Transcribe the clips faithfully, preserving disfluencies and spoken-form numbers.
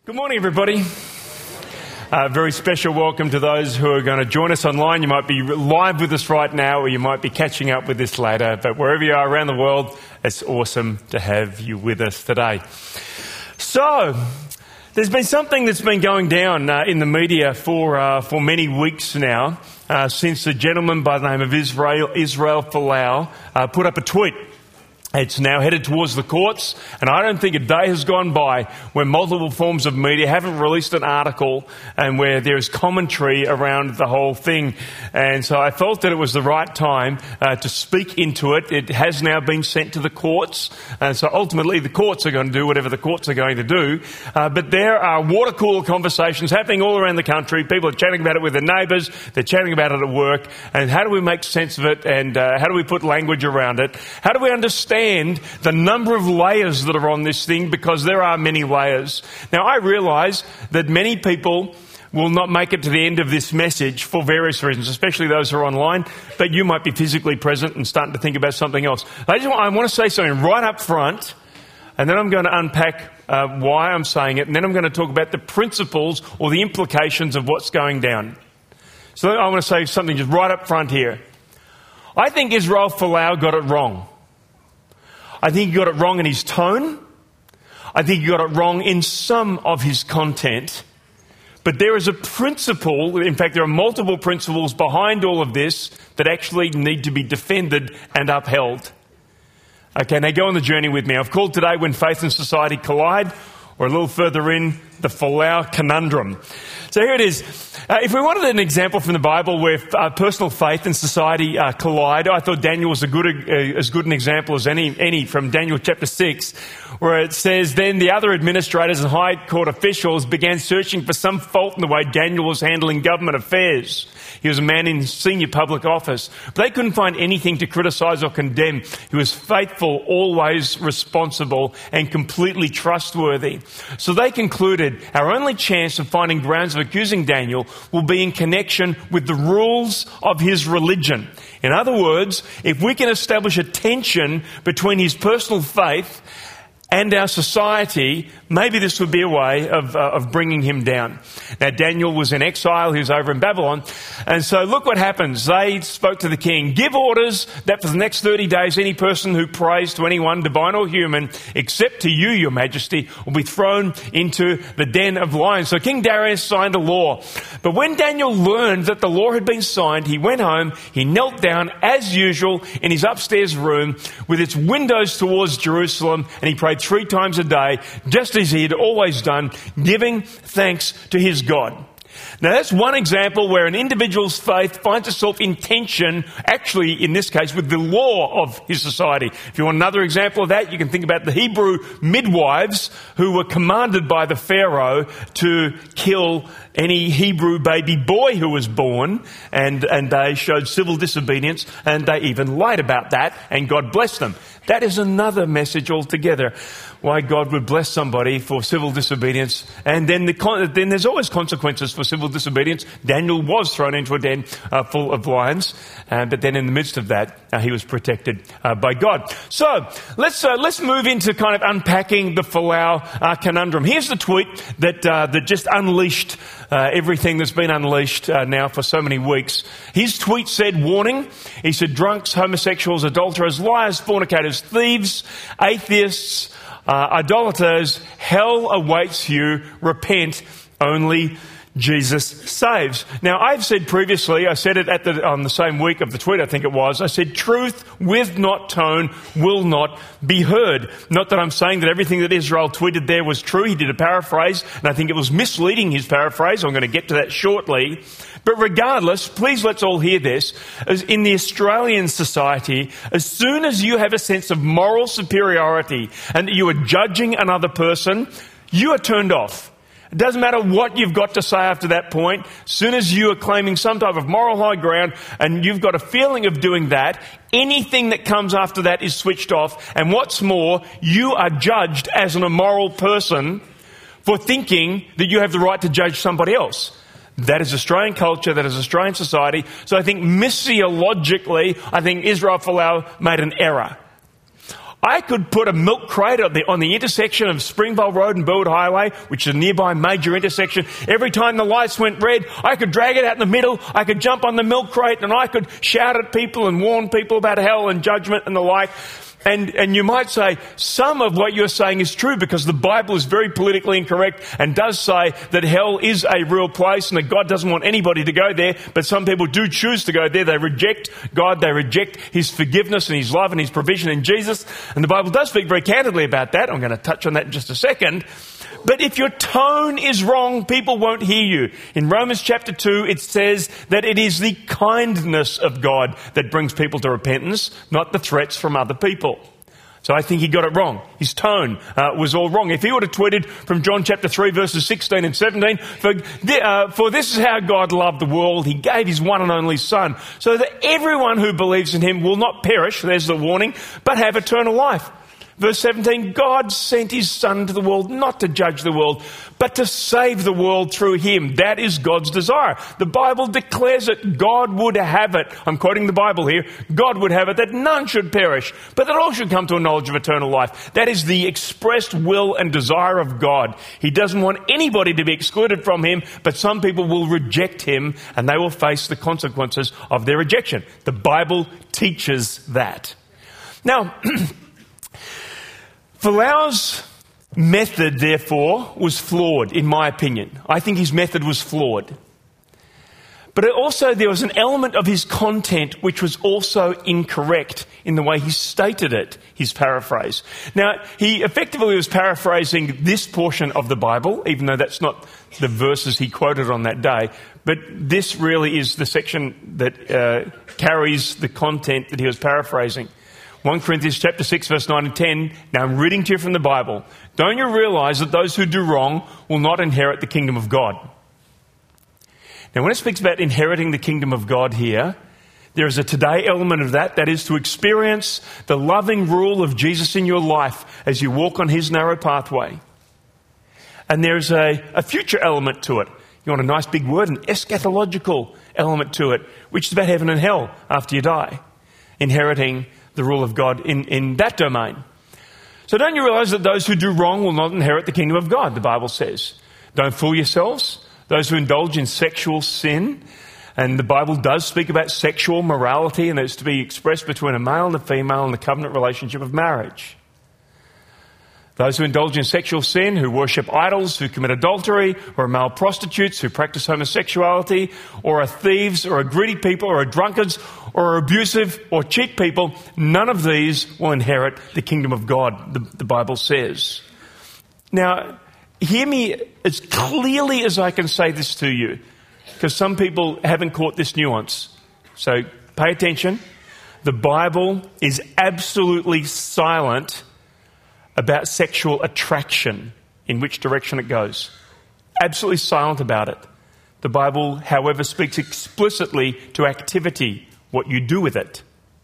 Good morning, everybody. A very special welcome to those who are going to join us online. You might be live with us right now, or you might be catching up with this later. But wherever you are around the world, it's awesome to have you with us today. So, there's been something that's been going down uh, in the media for uh, for many weeks now, uh, since a gentleman by the name of Israel Israel Folau uh, put up a tweet. It's now headed towards the courts, and I don't think a day has gone by where multiple forms of media haven't released an article and where there is commentary around the whole thing. And so I felt that it was the right time uh, to speak into it. It has now been sent to the courts, and so ultimately the courts are going to do whatever the courts are going to do. Uh, but there are water cooler conversations happening all around the country. People are chatting about it with their neighbours, they're chatting about it at work, and how do we make sense of it, and uh, how do we put language around it? How do we understand the number of layers that are on this thing, because there are many layers. Now, I realise that many people will not make it to the end of this message for various reasons, especially those who are online, but you might be physically present and starting to think about something else. I, just want, I want to say something right up front, and then I'm going to unpack uh, why I'm saying it, and then I'm going to talk about the principles or the implications of what's going down. So I want to say something just right up front here. I think Israel Folau got it wrong. I think he got it wrong in his tone. I think he got it wrong in some of his content. But there is a principle, in fact there are multiple principles behind all of this that actually need to be defended and upheld. Okay, now go on the journey with me. I've called today When Faith and Society Collide, or a little further in, the Folau Conundrum. So here it is. Uh, if we wanted an example from the Bible where uh, personal faith and society uh, collide, I thought Daniel was a good, uh, as good an example as any, any from Daniel chapter six, where it says, "Then the other administrators and high court officials began searching for some fault in the way Daniel was handling government affairs. He was a man in senior public office. But they couldn't find anything to criticise or condemn. He was faithful, always responsible, and completely trustworthy. So they concluded our only chance of finding grounds of accusing Daniel will be in connection with the rules of his religion. In other words, if we can establish a tension between his personal faith and our society, maybe this would be a way of, uh, of bringing him down." Now, Daniel was in exile. He was over in Babylon. And so look what happens. They spoke to the king. "Give orders that for the next thirty days, any person who prays to anyone, divine or human, except to you, your majesty, will be thrown into the den of lions." So King Darius signed a law. But when Daniel learned that the law had been signed, he went home, he knelt down as usual in his upstairs room with its windows towards Jerusalem, and he prayed three times a day, just as he had always done, giving thanks to his God. Now, that's one example where an individual's faith finds itself in tension, actually, in this case, with the law of his society. If you want another example of that, you can think about the Hebrew midwives who were commanded by the Pharaoh to kill any Hebrew baby boy who was born, and, and they showed civil disobedience, and they even lied about that, and God blessed them. That is another message altogether, why God would bless somebody for civil disobedience. And then, the, then there's always consequences for civil disobedience. Daniel was thrown into a den uh, full of lions, uh, but then in the midst of that, uh, he was protected uh, by God. So let's uh, let's move into kind of unpacking the Folau uh, conundrum. Here's the tweet that uh, that just unleashed uh, everything that's been unleashed uh, now for so many weeks. His tweet said, warning. He said, "Drunks, homosexuals, adulterers, liars, fornicators, thieves, atheists, uh, idolaters, hell awaits you. Repent, only Jesus saves." Now, I've said previously, I said it at the, on the same week of the tweet, I think it was, I said, truth with not tone will not be heard. Not that I'm saying that everything that Israel tweeted there was true. He did a paraphrase, and I think it was misleading, his paraphrase. I'm going to get to that shortly. But regardless, please let's all hear this. As in the Australian society, as soon as you have a sense of moral superiority and that you are judging another person, you are turned off. It doesn't matter what you've got to say after that point. As soon as you are claiming some type of moral high ground and you've got a feeling of doing that, anything that comes after that is switched off. And what's more, you are judged as an immoral person for thinking that you have the right to judge somebody else. That is Australian culture, that is Australian society. So I think missiologically, I think Israel Folau made an error. I could put a milk crate on the, on the intersection of Springvale Road and Burwood Highway, which is a nearby major intersection. Every time the lights went red, I could drag it out in the middle. I could jump on the milk crate and I could shout at people and warn people about hell and judgment and the like. And, and you might say some of what you're saying is true because the Bible is very politically incorrect and does say that hell is a real place and that God doesn't want anybody to go there. But some people do choose to go there. They reject God. They reject His forgiveness and His love and His provision in Jesus. And the Bible does speak very candidly about that. I'm going to touch on that in just a second. But if your tone is wrong, people won't hear you. In Romans chapter two, it says that it is the kindness of God that brings people to repentance, not the threats from other people. So I think he got it wrong. His tone uh, was all wrong. If he would have tweeted from John chapter three, verses sixteen and seventeen, for, uh, for this is how God loved the world, He gave His one and only Son, so that everyone who believes in Him will not perish, there's the warning, but have eternal life. Verse seventeen, God sent His Son into the world not to judge the world, but to save the world through Him. That is God's desire. The Bible declares it. God would have it. I'm quoting the Bible here. God would have it that none should perish, but that all should come to a knowledge of eternal life. That is the expressed will and desire of God. He doesn't want anybody to be excluded from Him, but some people will reject Him and they will face the consequences of their rejection. The Bible teaches that. Now, Folau's method, therefore, was flawed, in my opinion. I think his method was flawed. But it also, there was an element of his content which was also incorrect in the way he stated it, his paraphrase. Now, he effectively was paraphrasing this portion of the Bible, even though that's not the verses he quoted on that day. But this really is the section that uh, carries the content that he was paraphrasing. First Corinthians chapter six, verse nine and ten. Now I'm reading to you from the Bible. Don't you realize that those who do wrong will not inherit the kingdom of God? Now when it speaks about inheriting the kingdom of God here, there is a today element of that, that is to experience the loving rule of Jesus in your life as you walk on His narrow pathway. And there's a, a future element to it. You want a nice big word, an eschatological element to it, which is about heaven and hell after you die. Inheriting the rule of God in, in that domain. So don't you realize that those who do wrong will not inherit the kingdom of God, the Bible says. Don't fool yourselves. Those who indulge in sexual sin, and the Bible does speak about sexual morality, and it's to be expressed between a male and a female in the covenant relationship of marriage. Those who indulge in sexual sin, who worship idols, who commit adultery, or are male prostitutes, who practice homosexuality, or are thieves, or are greedy people, or are drunkards, or are abusive, or cheat people, none of these will inherit the kingdom of God, the, the Bible says. Now, hear me as clearly as I can say this to you, because some people haven't caught this nuance. So pay attention. The Bible is absolutely silent about sexual attraction, in which direction it goes. Absolutely silent about it. The Bible, however, speaks explicitly to activity, what you do with it.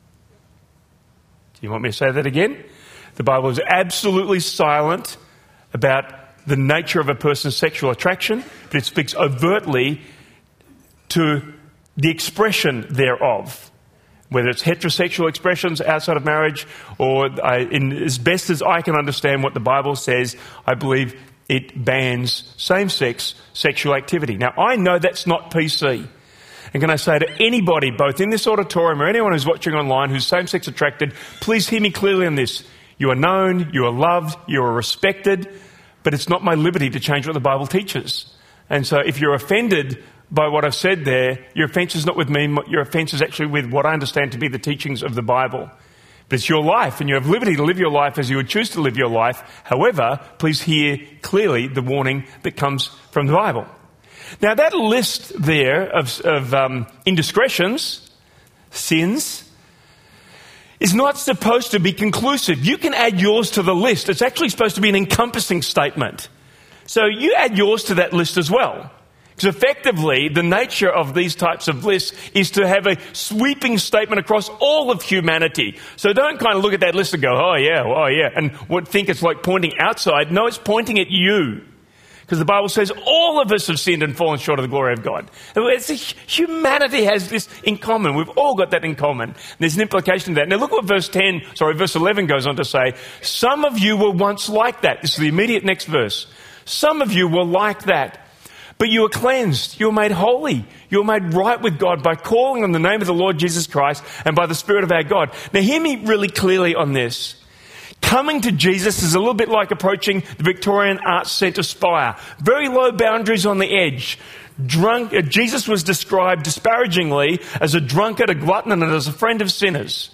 Do you want me to say that again? The Bible is absolutely silent about the nature of a person's sexual attraction, but it speaks overtly to the expression thereof. Whether it's heterosexual expressions outside of marriage or I, in, as best as I can understand what the Bible says, I believe it bans same-sex sexual activity. Now, I know that's not P C. And can I say to anybody, both in this auditorium or anyone who's watching online who's same-sex attracted, please hear me clearly on this. You are known, you are loved, you are respected, but it's not my liberty to change what the Bible teaches. And so if you're offended by what I've said there, your offence is not with me, your offence is actually with what I understand to be the teachings of the Bible. But it's your life, and you have liberty to live your life as you would choose to live your life. However, please hear clearly the warning that comes from the Bible. Now, that list there of, of um, indiscretions, sins, is not supposed to be conclusive. You can add yours to the list. It's actually supposed to be an encompassing statement. So you add yours to that list as well. Because effectively, the nature of these types of lists is to have a sweeping statement across all of humanity. So don't kind of look at that list and go, oh yeah, oh yeah, and would think it's like pointing outside. No, it's pointing at you. Because the Bible says all of us have sinned and fallen short of the glory of God. It's a, humanity has this in common. We've all got that in common. There's an implication to that. Now look what verse ten, sorry, verse eleven goes on to say. Some of you were once like that. This is the immediate next verse. Some of you were like that. But you were cleansed. You were made holy. You were made right with God by calling on the name of the Lord Jesus Christ and by the Spirit of our God. Now hear me really clearly on this. Coming to Jesus is a little bit like approaching the Victorian Arts Centre spire. Very low boundaries on the edge. Drunk, uh, Jesus was described disparagingly as a drunkard, a glutton, and as a friend of sinners.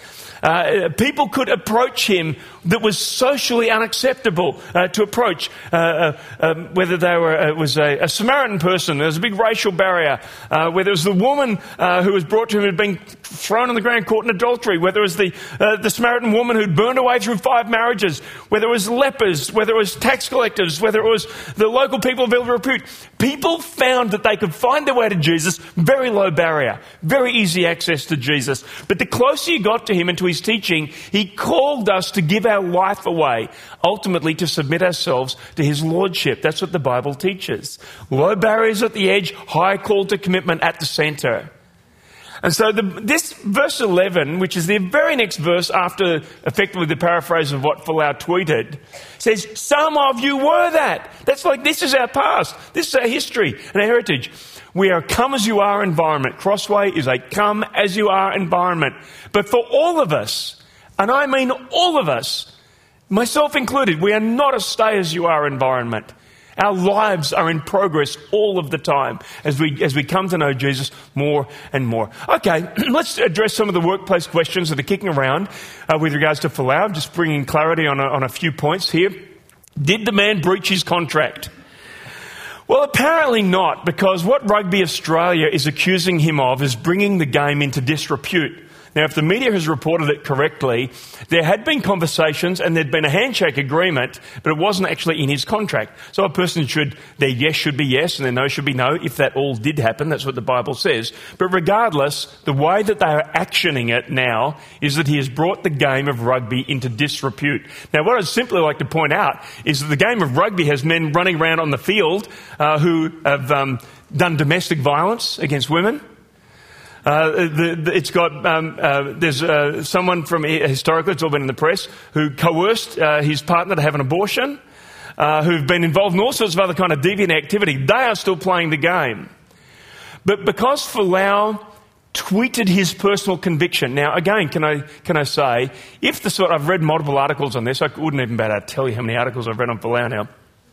Uh, people could approach him that was socially unacceptable uh, to approach, uh, uh, um, whether they were uh, it was a, a Samaritan person, there was a big racial barrier, uh, whether it was the woman uh, who was brought to him and had been thrown on the ground caught in adultery, whether it was the, uh, the Samaritan woman who'd burned away through five marriages, whether it was lepers, whether it was tax collectors, whether it was the local people of ill repute. People found that they could find their way to Jesus, very low barrier, very easy access to Jesus. But the closer you got to him and to his teaching, he called us to give our life away, ultimately to submit ourselves to his lordship. That's what the Bible teaches. Low barriers at the edge, high call to commitment at the centre. And so the, this verse eleven, which is the very next verse after effectively the paraphrase of what Folau tweeted, says, some of you were that. That's like, this is our past. This is our history and our heritage. We are a come as you are environment. Crossway is a come as you are environment. But for all of us, and I mean all of us, myself included, we are not a stay as you are environment. Our lives are in progress all of the time as we as we come to know Jesus more and more. Okay, let's address some of the workplace questions that are kicking around uh, with regards to Folau. Just bringing clarity on a, on a few points here. Did the man breach his contract? Well, apparently not, because what Rugby Australia is accusing him of is bringing the game into disrepute. Now, if the media has reported it correctly, there had been conversations and there'd been a handshake agreement, but it wasn't actually in his contract. So a person should, their yes should be yes and their no should be no, if that all did happen. That's what the Bible says. But regardless, the way that they are actioning it now is that he has brought the game of rugby into disrepute. Now, what I'd simply like to point out is that the game of rugby has men running around on the field uh, who have um, done domestic violence against women. Uh, the, the, it's got, um, uh, there's uh, someone from, historically, it's all been in the press, who coerced uh, his partner to have an abortion, uh, who've been involved in all sorts of other kind of deviant activity. They are still playing the game. But because Folau tweeted his personal conviction, now again, can I can I say, if the sort, I've read multiple articles on this, I wouldn't even be able to tell you how many articles I've read on Folau now.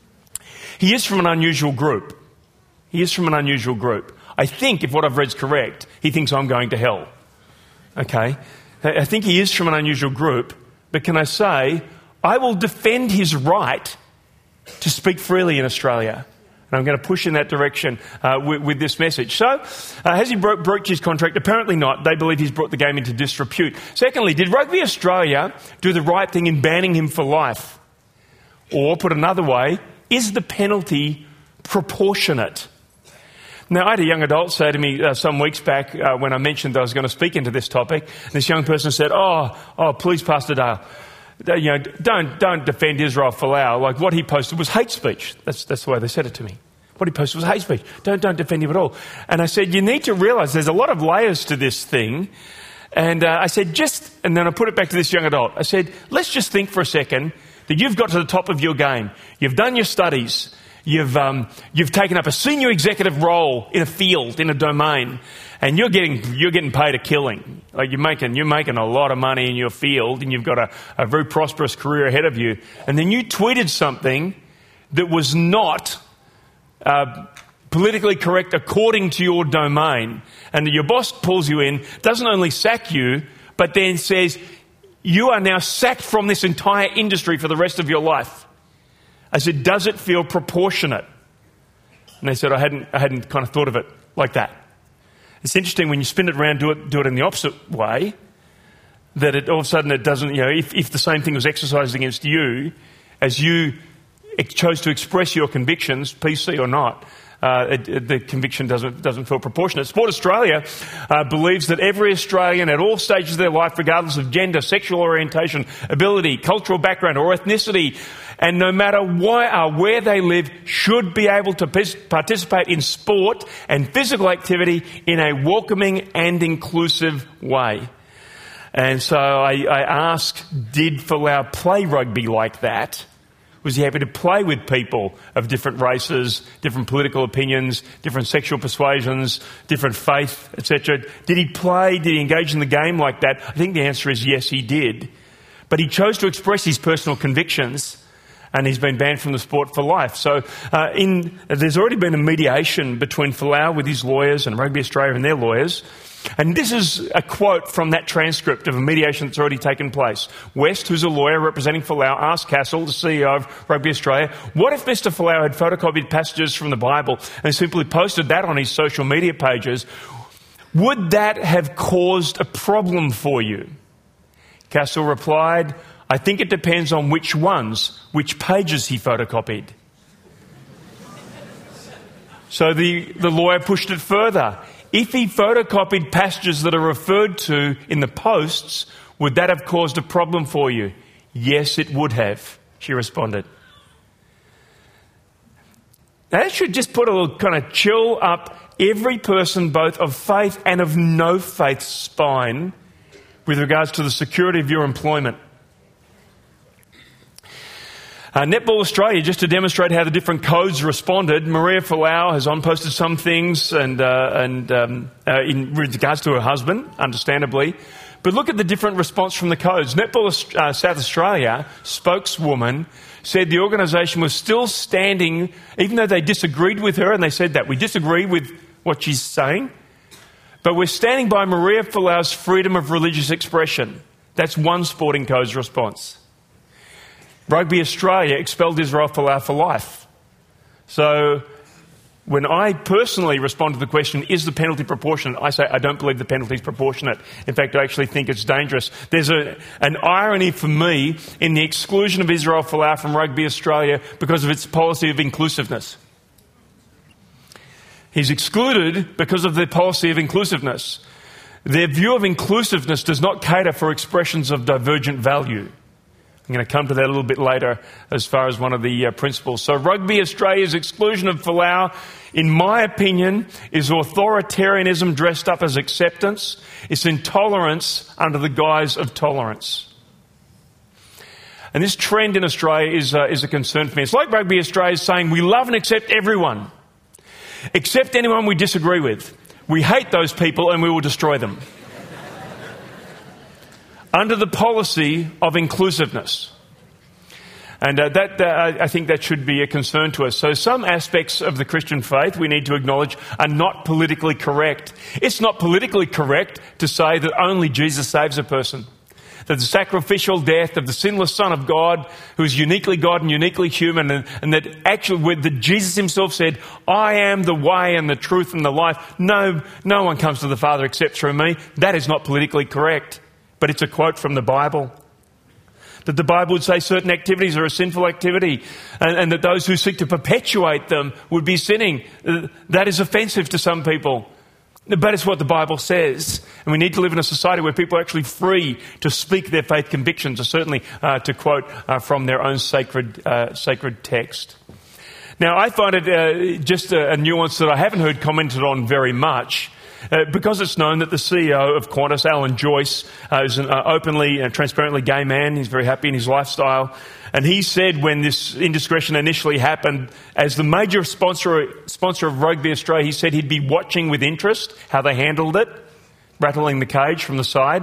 He is from an unusual group. He is from an unusual group. I think, if what I've read is correct, he thinks I'm going to hell. Okay? I think he is from an unusual group, but can I say, I will defend his right to speak freely in Australia. And I'm going to push in that direction uh, with, with this message. So, uh, has he bro- broached his contract? Apparently not. They believe he's brought the game into disrepute. Secondly, did Rugby Australia do the right thing in banning him for life? Or, put another way, is the penalty proportionate? Now, I had a young adult say to me uh, some weeks back uh, when I mentioned that I was going to speak into this topic, and this young person said, oh, oh, please, Pastor Dale, you know, don't don't defend Israel Folau. Like, what he posted was hate speech. That's that's the way they said it to me. What he posted was hate speech. Don't don't defend him at all. And I said, you need to realise there's a lot of layers to this thing. And uh, I said, just, and then I put it back to this young adult. I said, let's just think for a second that you've got to the top of your game. You've done your studies. You've um, you've taken up a senior executive role in a field, in a domain, and you're getting you're getting paid a killing. Like you're making you're making a lot of money in your field, and you've got a, a very prosperous career ahead of you. And then you tweeted something that was not uh, politically correct according to your domain, and your boss pulls you in, doesn't only sack you, but then says you are now sacked from this entire industry for the rest of your life. I said, does it feel proportionate? And they said, I hadn't, I hadn't kind of thought of it like that. It's interesting when you spin it around, do it, do it in the opposite way, that it all of a sudden it doesn't, you know, if, if the same thing was exercised against you, as you chose to express your convictions, P C or not, uh, it, it, the conviction doesn't doesn't feel proportionate. Sport Australia uh, believes that every Australian at all stages of their life, regardless of gender, sexual orientation, ability, cultural background or ethnicity, and no matter why, uh, where they live, should be able to participate in sport and physical activity in a welcoming and inclusive way. And so I, I asked, did Folau play rugby like that? Was he happy to play with people of different races, different political opinions, different sexual persuasions, different faith, et cetera? Did he play, did he engage in the game like that? I think the answer is yes, he did. But he chose to express his personal convictions, and he's been banned from the sport for life. So uh, in, there's already been a mediation between Folau with his lawyers and Rugby Australia and their lawyers. And this is a quote from that transcript of a mediation that's already taken place. West, who's a lawyer representing Folau, asked Castle, the C E O of Rugby Australia, what if Mister Folau had photocopied passages from the Bible and simply posted that on his social media pages? Would that have caused a problem for you? Castle replied, I think it depends on which ones, which pages he photocopied. So the, the lawyer pushed it further. If he photocopied passages that are referred to in the posts, would that have caused a problem for you? Yes, it would have, she responded. Now, that should just put a little kind of chill up every person, both of faith and of no faith, spine with regards to the security of your employment. Uh, Netball Australia, just to demonstrate how the different codes responded, Maria Folau has on-posted some things and, uh, and um, uh, in regards to her husband, understandably. But look at the different response from the codes. Netball uh, South Australia spokeswoman said the organisation was still standing, even though they disagreed with her, and they said that, we disagree with what she's saying, but we're standing by Maria Folau's freedom of religious expression. That's one sporting code's response. Rugby Australia expelled Israel Folau for life. So when I personally respond to the question, is the penalty proportionate? I say, I don't believe the penalty is proportionate. In fact, I actually think it's dangerous. There's a, an irony for me in the exclusion of Israel Folau from Rugby Australia because of its policy of inclusiveness. He's excluded because of their policy of inclusiveness. Their view of inclusiveness does not cater for expressions of divergent value. I'm going to come to that a little bit later as far as one of the uh, principles. So Rugby Australia's exclusion of Folau, in my opinion, is authoritarianism dressed up as acceptance. It's intolerance under the guise of tolerance. And this trend in Australia is, uh, is a concern for me. It's like Rugby Australia is saying we love and accept everyone, except anyone we disagree with. We hate those people and we will destroy them. Under the policy of inclusiveness. And uh, that uh, I think that should be a concern to us. So some aspects of the Christian faith we need to acknowledge are not politically correct. It's not politically correct to say that only Jesus saves a person. That the sacrificial death of the sinless Son of God, who is uniquely God and uniquely human, and, and that actually that Jesus himself said, I am the way and the truth and the life. No, no one comes to the Father except through me. That is not politically correct. But it's a quote from the Bible. That the Bible would say certain activities are a sinful activity and, and that those who seek to perpetuate them would be sinning. That is offensive to some people. But it's what the Bible says. And we need to live in a society where people are actually free to speak their faith convictions, or certainly uh, to quote uh, from their own sacred, uh, sacred text. Now, I find it uh, just a, a nuance that I haven't heard commented on very much. Uh, because it's known that the C E O of Qantas, Alan Joyce, uh, is an uh, openly and transparently gay man. He's very happy in his lifestyle. And he said when this indiscretion initially happened, as the major sponsor, sponsor of Rugby Australia, he said he'd be watching with interest how they handled it, rattling the cage from the side.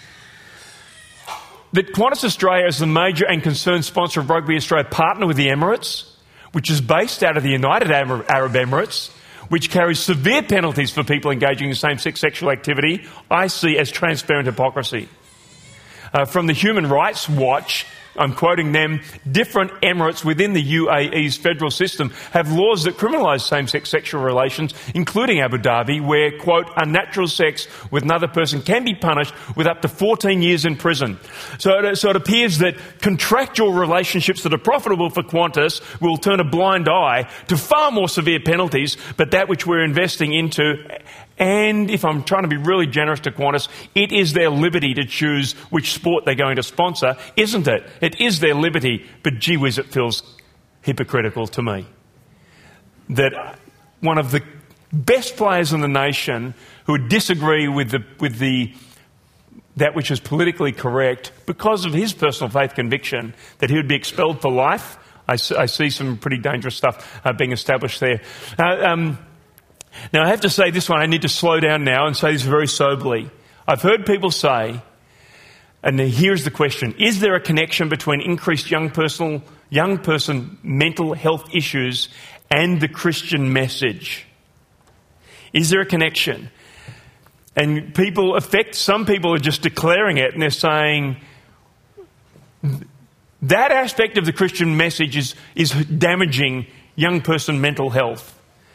That Qantas Australia, as the major and concerned sponsor of Rugby Australia, partner with the Emirates, which is based out of the United Arab Emirates, which carries severe penalties for people engaging in same-sex sexual activity, I see as transparent hypocrisy. Uh, from the Human Rights Watch, I'm quoting them, different emirates within the U A E's federal system have laws that criminalise same-sex sexual relations, including Abu Dhabi, where, quote, unnatural sex with another person can be punished with up to fourteen years in prison. So it, so it appears that contractual relationships that are profitable for Qantas will turn a blind eye to far more severe penalties, but that which we're investing into. And if I'm trying to be really generous to Qantas, it is their liberty to choose which sport they're going to sponsor, isn't it? It is their liberty, but gee whiz, it feels hypocritical to me. That one of the best players in the nation who would disagree with the with the that which is politically correct because of his personal faith conviction, that he would be expelled for life. I, I see some pretty dangerous stuff uh, being established there. Uh, um, Now, I have to say this one, I need to slow down now and say this very soberly. I've heard people say, and here's the question, is there a connection between increased young personal, young person mental health issues and the Christian message? Is there a connection? And people affect, some people are just declaring it and they're saying that aspect of the Christian message is, is damaging young person mental health.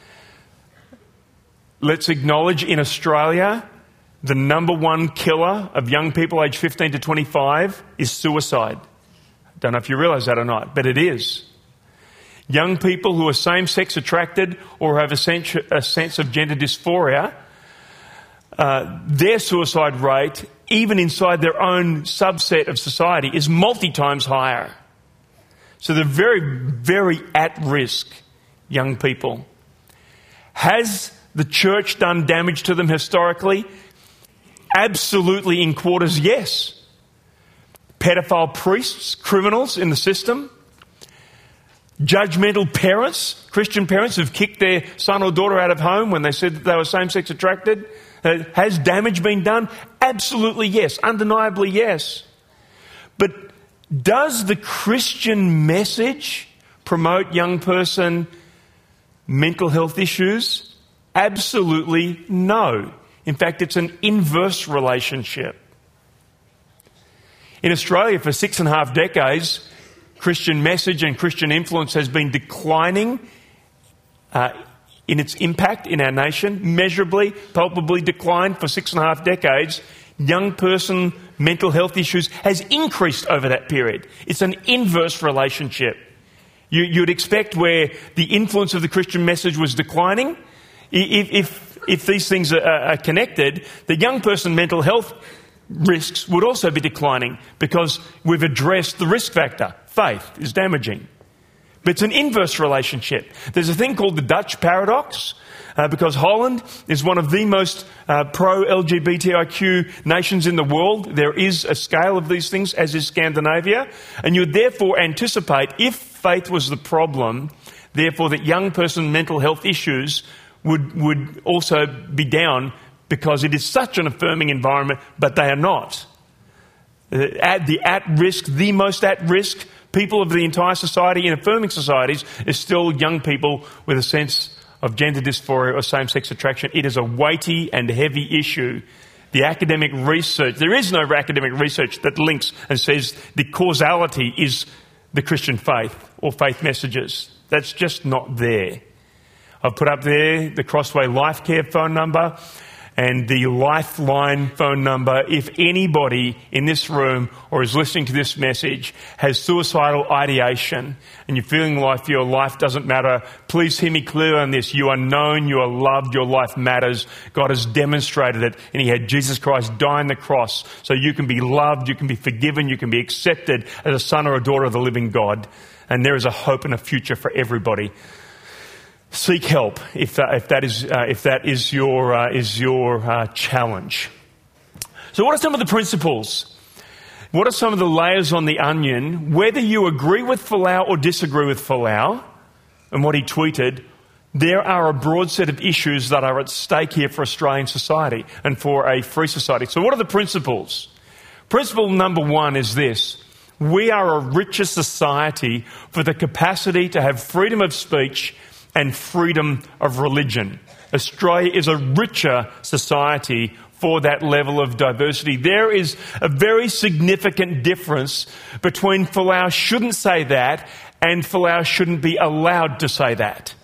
Let's acknowledge in Australia, the number one killer of young people aged fifteen to twenty-five is suicide. Don't know if you realise that or not, but it is. Young people who are same-sex attracted or have a sense, a sense of gender dysphoria, uh, their suicide rate, even inside their own subset of society, is multi times higher. So they're very, very at risk, young people. Has the church done damage to them historically? Absolutely, in quarters, yes. Pedophile priests, criminals in the system. Judgmental parents, Christian parents who've kicked their son or daughter out of home when they said that they were same-sex attracted. Uh, has damage been done? Absolutely, yes. Undeniably, yes. But does the Christian message promote young person mental health issues? Absolutely no. In fact, it's an inverse relationship. In Australia, for six and a half decades, Christian message and Christian influence has been declining uh, in its impact in our nation, measurably, palpably declined for six and a half decades. Young person mental health issues has increased over that period. It's an inverse relationship. You, you'd expect where the influence of the Christian message was declining, If, if, if these things are, are connected, the young person mental health risks would also be declining because we've addressed the risk factor. Faith is damaging. But it's an inverse relationship. There's a thing called the Dutch paradox uh, because Holland is one of the most uh, pro-L G B T I Q nations in the world. There is a scale of these things, as is Scandinavia. And you'd therefore anticipate, if faith was the problem, therefore that young person mental health issues would would also be down because it is such an affirming environment, but they are not. Uh, at the at-risk, the most at-risk people of the entire society in affirming societies is still young people with a sense of gender dysphoria or same-sex attraction. It is a weighty and heavy issue. The academic research, there is no academic research that links and says the causality is the Christian faith or faith messages. That's just not there. I've put up there the Crossway Life Care phone number and the Lifeline phone number. If anybody in this room or is listening to this message has suicidal ideation and you're feeling like your life doesn't matter, please hear me clear on this. You are known, you are loved, your life matters. God has demonstrated it, and He had Jesus Christ die on the cross so you can be loved, you can be forgiven, you can be accepted as a son or a daughter of the living God. And there is a hope and a future for everybody. Seek help if that, if that is uh, if that is your uh, is your uh, challenge. So, what are some of the principles? What are some of the layers on the onion? Whether you agree with Folau or disagree with Folau and what he tweeted, there are a broad set of issues that are at stake here for Australian society and for a free society. So, what are the principles? Principle number one is this: we are a richer society for the capacity to have freedom of speech and freedom of religion. Australia is a richer society for that level of diversity. There is a very significant difference between Folau shouldn't say that and Folau shouldn't be allowed to say that.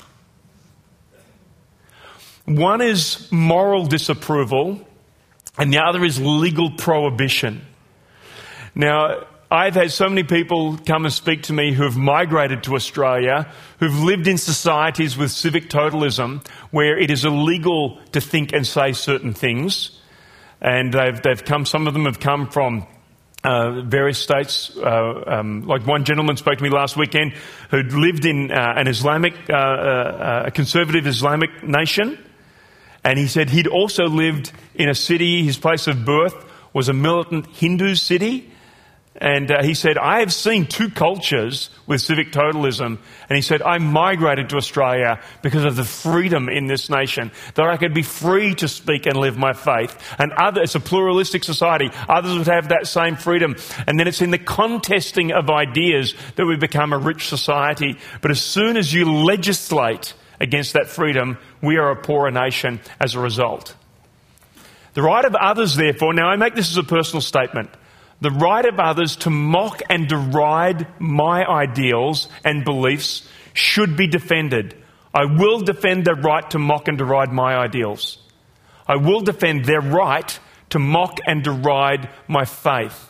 One is moral disapproval and the other is legal prohibition. Now, I've had so many people come and speak to me who have migrated to Australia, who've lived in societies with civic totalism, where it is illegal to think and say certain things. And they've, they've come, some of them have come from uh, various states. Uh, um, like one gentleman spoke to me last weekend who'd lived in uh, an Islamic, uh, uh, a conservative Islamic nation. And he said he'd also lived in a city, his place of birth was a militant Hindu city. And uh, he said, I have seen two cultures with civic totalism. And he said, I migrated to Australia because of the freedom in this nation, that I could be free to speak and live my faith. And other, it's a pluralistic society. Others would have that same freedom. And then it's in the contesting of ideas that we become a rich society. But as soon as you legislate against that freedom, we are a poorer nation as a result. The right of others, therefore, now I make this as a personal statement, the right of others to mock and deride my ideals and beliefs should be defended. I will defend their right to mock and deride my ideals. I will defend their right to mock and deride my faith.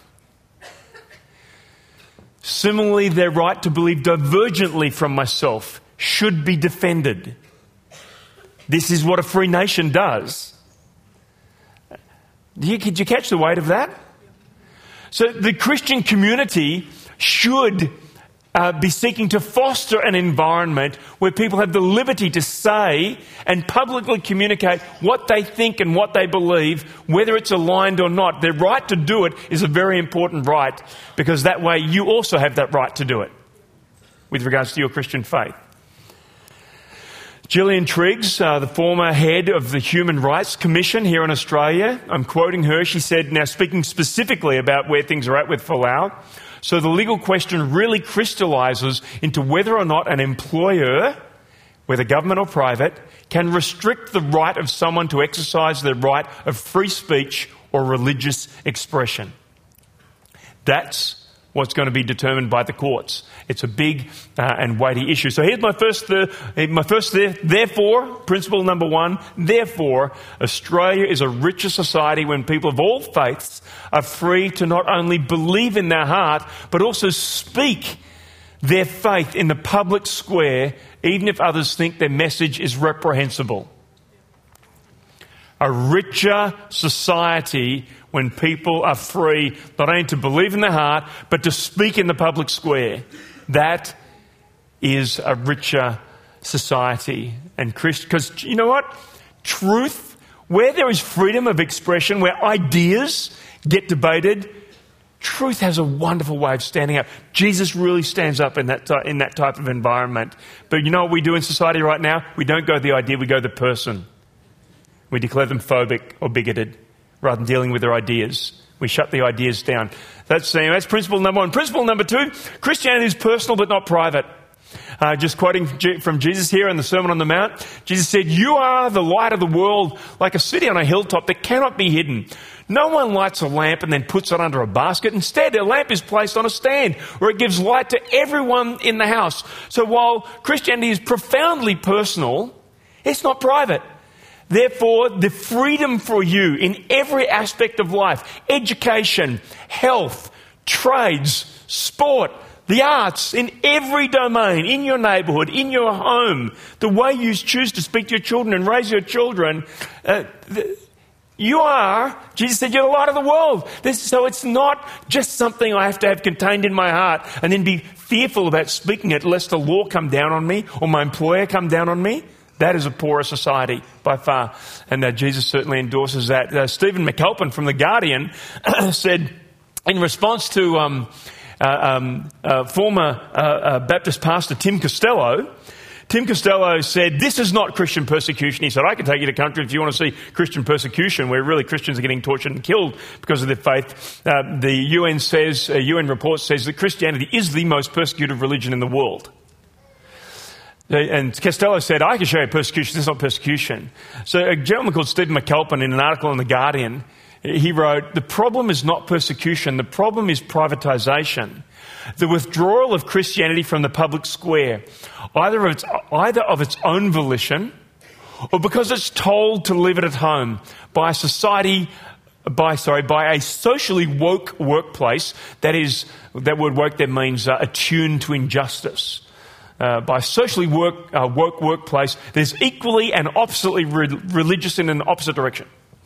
Similarly, their right to believe divergently from myself should be defended. This is what a free nation does. Did you, did you catch the weight of that? So the Christian community should uh, be seeking to foster an environment where people have the liberty to say and publicly communicate what they think and what they believe, whether it's aligned or not. Their right to do it is a very important right, because that way you also have that right to do it with regards to your Christian faith. Gillian Triggs, uh, the former head of the Human Rights Commission here in Australia, I'm quoting her, she said, now speaking specifically about where things are at with Folau, so the legal question really crystallises into whether or not an employer, whether government or private, can restrict the right of someone to exercise their right of free speech or religious expression. That's what's going to be determined by the courts. It's a big uh, and weighty issue. So here's my first, uh, my first there, therefore, principle number one, therefore, Australia is a richer society when people of all faiths are free to not only believe in their heart, but also speak their faith in the public square, even if others think their message is reprehensible. A richer society when people are free not only to believe in their heart, but to speak in the public square. That is a richer society. And Christ, because you know what? Truth, where there is freedom of expression, where ideas get debated, truth has a wonderful way of standing up. Jesus really stands up in that in that type of environment. But you know what we do in society right now? We don't go the idea, we go the person. We declare them phobic or bigoted rather than dealing with their ideas. We shut the ideas down. That's, uh, that's principle number one. Principle number two, Christianity is personal but not private. Uh, just quoting from Jesus here in the Sermon on the Mount, Jesus said, you are the light of the world, like a city on a hilltop that cannot be hidden. No one lights a lamp and then puts it under a basket. Instead, a lamp is placed on a stand where it gives light to everyone in the house. So while Christianity is profoundly personal, it's not private. Therefore, the freedom for you in every aspect of life, education, health, trades, sport, the arts, in every domain, in your neighbourhood, in your home, the way you choose to speak to your children and raise your children, uh, the, you are, Jesus said, you're the light of the world. This, so it's not just something I have to have contained in my heart and then be fearful about speaking it lest the law come down on me or my employer come down on me. That is a poorer society by far. And uh, Jesus certainly endorses that. Uh, Stephen McAlpin from The Guardian said, in response to um, uh, um, uh, former uh, uh, Baptist pastor Tim Costello, Tim Costello said, this is not Christian persecution. He said, I can take you to countries if you want to see Christian persecution where really Christians are getting tortured and killed because of their faith. Uh, the U N says, a U N report says that Christianity is the most persecuted religion in the world. And Costello said, I can show you persecution. This is not persecution. So a gentleman called Stephen McAlpin, in an article in The Guardian, he wrote, the problem is not persecution. The problem is privatisation. The withdrawal of Christianity from the public square, either of its, either of its own volition or because it's told to leave it at home by a society, by, sorry, by a socially woke workplace that is, that word woke there means uh, attuned to injustice. Uh, by a socially work, uh, woke workplace that is equally and oppositely re- religious in an opposite direction.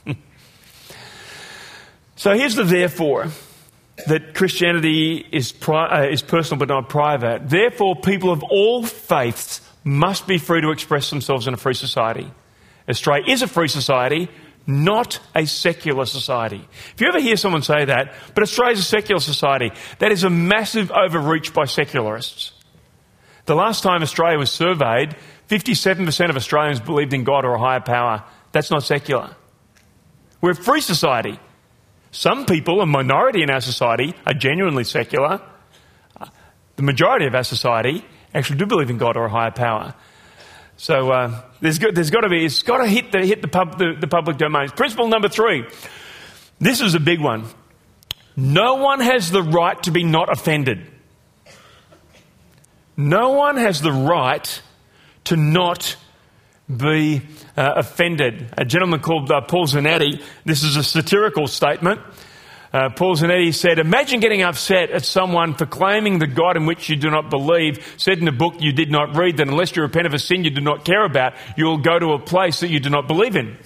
So here's the therefore, that Christianity is, pri- uh, is personal but not private. Therefore, people of all faiths must be free to express themselves in a free society. Australia is a free society, not a secular society. If you ever hear someone say that, but Australia is a secular society, that is a massive overreach by secularists. The last time Australia was surveyed, fifty-seven percent of Australians believed in God or a higher power. That's not secular. We're a free society. Some people, a minority in our society, are genuinely secular. The majority of our society actually do believe in God or a higher power. So uh, there's, got, there's got to be, it's got to hit the hit the, pub, the, the public domain. Principle number three. This is a big one. No one has the right to be not offended. No one has the right to not be uh, offended. A gentleman called uh, Paul Zanetti, this is a satirical statement. Uh, Paul Zanetti said, imagine getting upset at someone for claiming the God in which you do not believe, said in a book you did not read, that unless you repent of a sin you do not care about, you will go to a place that you do not believe in.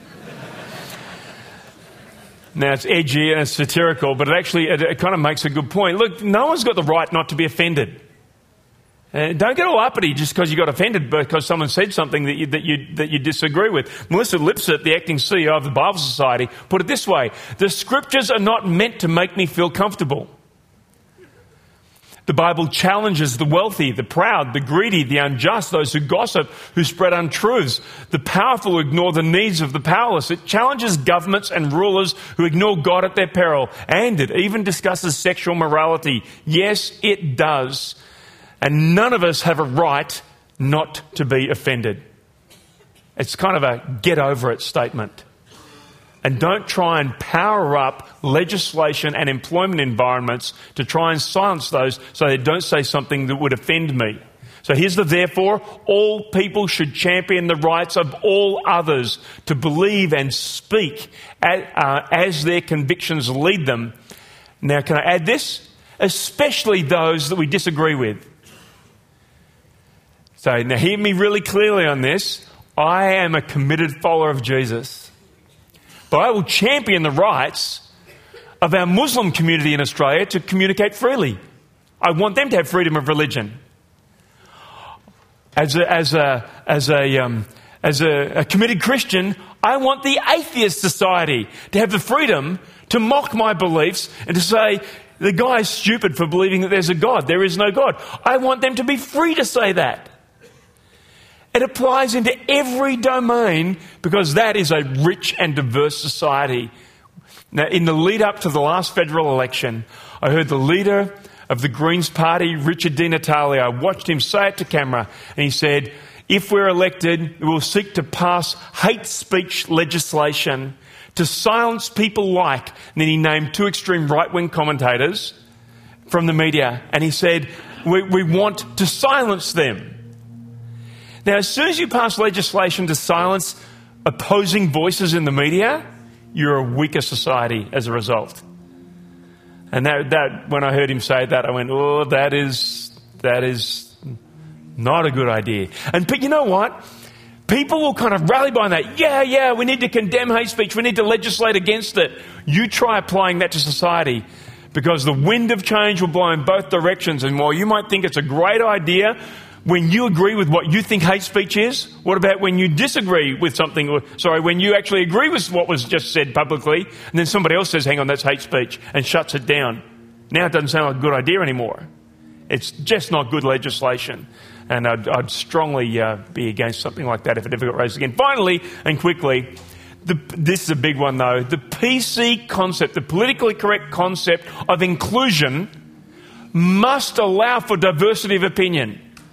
Now, it's edgy and it's satirical, but it actually it, it kind of makes a good point. Look, no one's got the right not to be offended. Uh, don't get all uppity just because you got offended because someone said something that you, that you that you disagree with. Melissa Lipset, the acting C E O of the Bible Society, put it this way: the scriptures are not meant to make me feel comfortable. The Bible challenges the wealthy, the proud, the greedy, the unjust, those who gossip, who spread untruths, the powerful who ignore the needs of the powerless. It challenges governments and rulers who ignore God at their peril. And it even discusses sexual morality. Yes, it does. And none of us have a right not to be offended. It's kind of a get over it statement. And don't try and power up legislation and employment environments to try and silence those so they don't say something that would offend me. So here's the therefore. All people should champion the rights of all others to believe and speak as, uh, as their convictions lead them. Now, can I add this? Especially those that we disagree with. So now hear me really clearly on this. I am a committed follower of Jesus. But I will champion the rights of our Muslim community in Australia to communicate freely. I want them to have freedom of religion. As a, as a, as a, um, as a, a committed Christian, I want the atheist society to have the freedom to mock my beliefs and to say, the guy's stupid for believing that there's a God. There is no God. I want them to be free to say that. It applies into every domain because that is a rich and diverse society. Now, in the lead up to the last federal election, I heard the leader of the Greens Party, Richard Di Natale, I watched him say it to camera, and he said, if we're elected, we will seek to pass hate speech legislation to silence people like, and then he named two extreme right-wing commentators from the media, and he said, we, we want to silence them. Now, as soon as you pass legislation to silence opposing voices in the media, you're a weaker society as a result. And that, that when I heard him say that, I went, oh, that is, that is not a good idea. And but you know what? People will kind of rally behind that. Yeah, yeah, we need to condemn hate speech. We need to legislate against it. You try applying that to society because the wind of change will blow in both directions. And while you might think it's a great idea, when you agree with what you think hate speech is, what about when you disagree with something, or, sorry, when you actually agree with what was just said publicly, and then somebody else says, hang on, that's hate speech, and shuts it down. Now it doesn't sound like a good idea anymore. It's just not good legislation. And I'd, I'd strongly uh, be against something like that if it ever got raised again. Finally, and quickly, the, this is a big one though, the P C concept, the politically correct concept of inclusion must allow for diversity of opinion.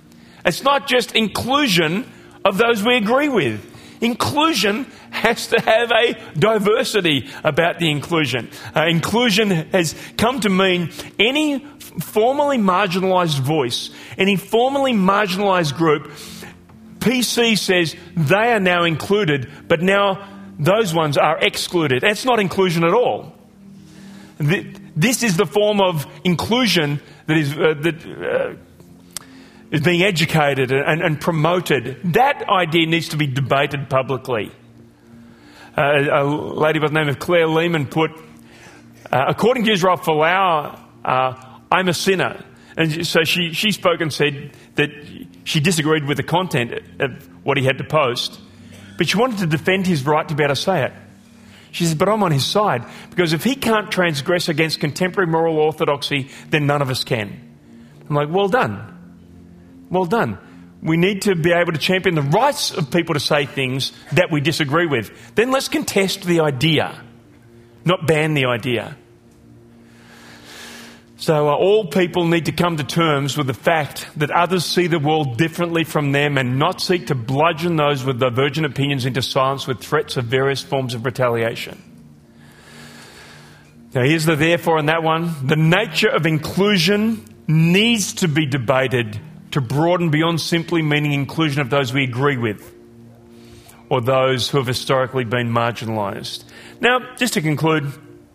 It's not just inclusion of those we agree with. Inclusion has to have a diversity about the inclusion. Uh, inclusion has come to mean any formerly marginalised voice, any formerly marginalised group. P C says they are now included, but now those ones are excluded. That's not inclusion at all. This is the form of inclusion that is uh, that uh, is being educated and, and promoted. That idea needs to be debated publicly. Uh, a lady by the name of Claire Lehman put, uh, according to Israel Folau, uh, I'm a sinner. And so she, she spoke and said that she disagreed with the content of what he had to post, but she wanted to defend his right to be able to say it. She said, but I'm on his side, because if he can't transgress against contemporary moral orthodoxy, then none of us can. I'm like, well done. Well done. We need to be able to champion the rights of people to say things that we disagree with. Then let's contest the idea, not ban the idea. So uh, all people need to come to terms with the fact that others see the world differently from them and not seek to bludgeon those with divergent opinions into silence with threats of various forms of retaliation. Now here's the therefore in that one. The nature of inclusion needs to be debated to broaden beyond simply meaning inclusion of those we agree with or those who have historically been marginalised. Now, just to conclude,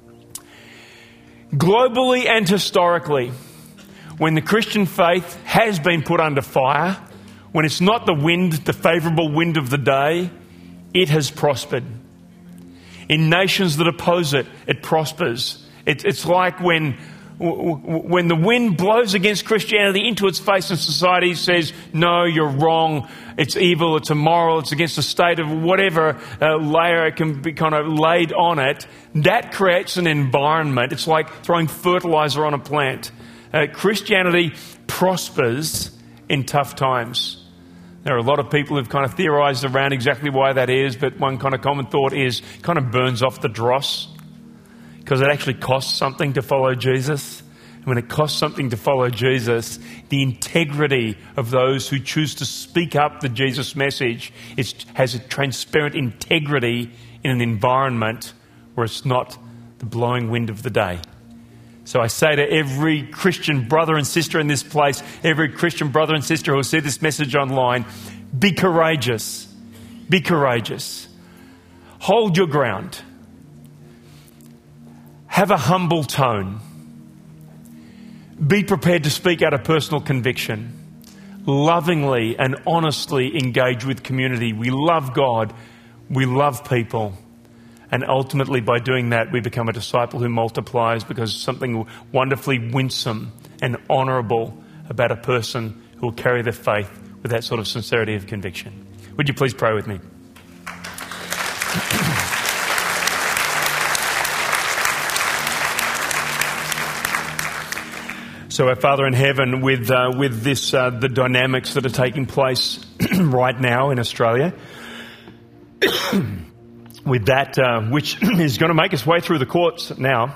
globally and historically, when the Christian faith has been put under fire, when it's not the wind, the favourable wind of the day, it has prospered. In nations that oppose it, it prospers. It, it's like when When the wind blows against Christianity into its face and society says, no, you're wrong, it's evil, it's immoral, it's against the state of whatever uh, layer it can be kind of laid on it, that creates an environment. It's like throwing fertilizer on a plant. Uh, Christianity prospers in tough times. There are a lot of people who've kind of theorised around exactly why that is, but one kind of common thought is it kind of burns off the dross. Because it actually costs something to follow Jesus. And when it costs something to follow Jesus, the integrity of those who choose to speak up the Jesus message is, has a transparent integrity in an environment where it's not the blowing wind of the day. So I say to every Christian brother and sister in this place, every Christian brother and sister who will see this message online, be courageous. Be courageous. Hold your ground. Have a humble tone. Be prepared to speak out of personal conviction. Lovingly and honestly engage with community. We love God. We love people. And ultimately by doing that, we become a disciple who multiplies, because something wonderfully winsome and honourable about a person who will carry their faith with that sort of sincerity of conviction. Would you please pray with me? So our Father in heaven, with uh, with this uh, the dynamics that are taking place right now in Australia, with that uh, which is going to make its way through the courts now,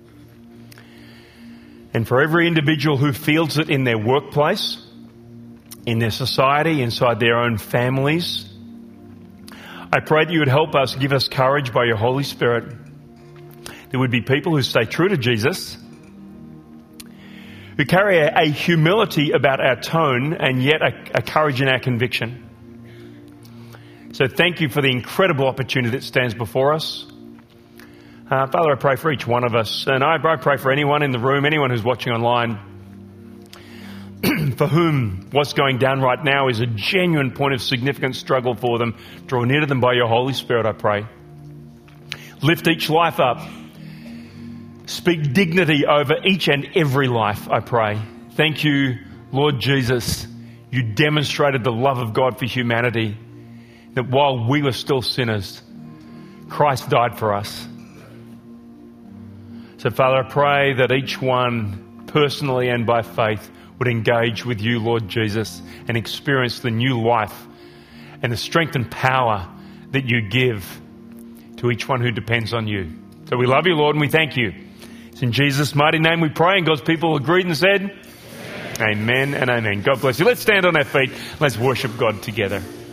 and for every individual who feels it in their workplace, in their society, inside their own families, I pray that you would help us, give us courage by your Holy Spirit. There would be people who stay true to Jesus, who carry a, a humility about our tone and yet a, a courage in our conviction. So thank you for the incredible opportunity that stands before us. Uh, Father, I pray for each one of us, and I, I pray for anyone in the room, anyone who's watching online, for whom what's going down right now is a genuine point of significant struggle for them. Draw near to them by your Holy Spirit, I pray. Lift each life up. Speak dignity over each and every life, I pray. Thank you, Lord Jesus. You demonstrated the love of God for humanity, that while we were still sinners, Christ died for us. So, Father, I pray that each one, personally and by faith, would engage with you, Lord Jesus, and experience the new life and the strength and power that you give to each one who depends on you. So we love you, Lord, and we thank you. It's in Jesus' mighty name we pray, and God's people agreed and said, Amen. Amen and amen. God bless you. Let's stand on our feet. Let's worship God together.